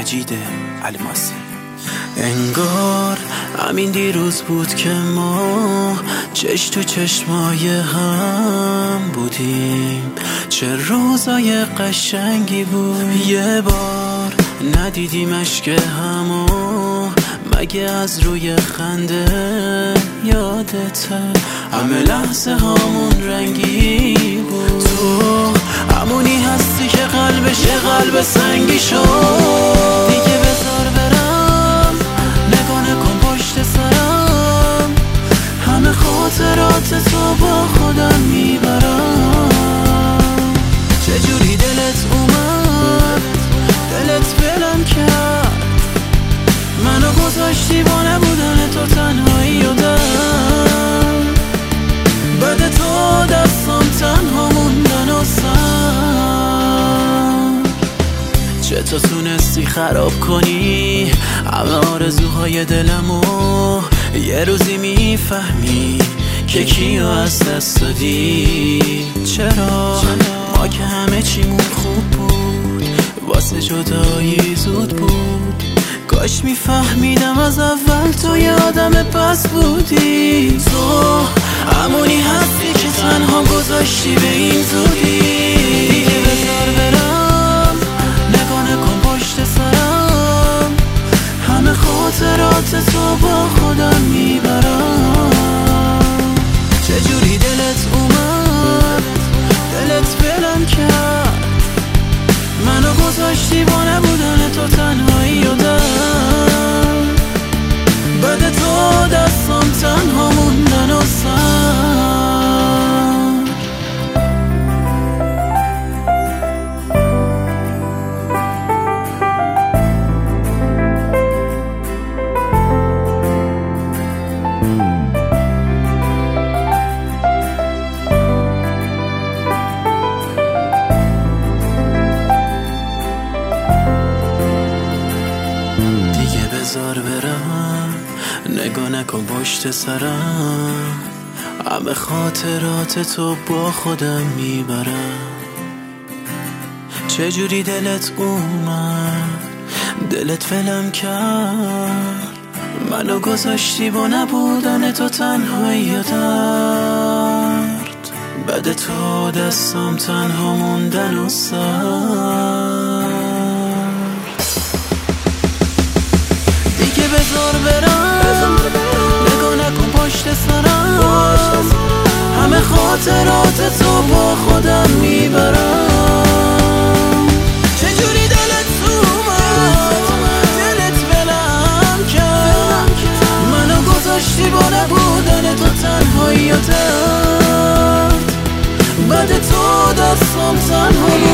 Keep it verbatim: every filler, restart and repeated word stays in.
مجید الماسی. انگار همین دیروز بود که ما چش تو چشمای هم بودیم، چه روزای قشنگی بود. یه بار ندیدیم اشک همو، مگه از روی خنده یادته؟ همه لحظه هامون رنگی بود. تو همونی هستی که قلبش قلب سنگی شد. دیگه بذار برم، نگاه نکن پشت سرم، همه خاطرات تو با خودم میبرم. چجوری دلت اومد، دلت بلم کرد، منو گذاشتی با نبودن تو تنهایی و دم. بعد تو دستم تنها موندن و سر. چطور تونستی خراب کنی همه آرزوهای دلمو؟ یه روزی میفهمی که کیو از دست دادی. چرا ما که همه چیمون خوب بود، واسه جدایی زود بود. کاش میفهمیدم از اول تو یه آدم پس بودی. تو همونی هستی که تنها گذاشتی به این زودی. دیگه بذار برم، نگاه نکن پشت سرم، همه خاطرات تو با خودم میبرم. چجوری دلت اومد، دلت بلم کرد، منو گذاشتی با نبودن تو تنهایی و دم. بعد تو دستم تنها موندن و سر. بذار برم، نگاه نکن پشت سرم، همه خاطرات تو با خودم میبرم. چجوری دلت اومد، دلت ولم کرد، منو گذاشتی با نبودن تو تنهایی و درد. بعد تو دستم تنها موندن و سر. بذار برم، نگاه نکن پشت سرم، همه خاطرات تو با خودم میبرم. چجوری دلت اومد، دلت ولم کرد، منو گذاشتی با نبودن تو تنهایی و درد. بعد تو دستم تنها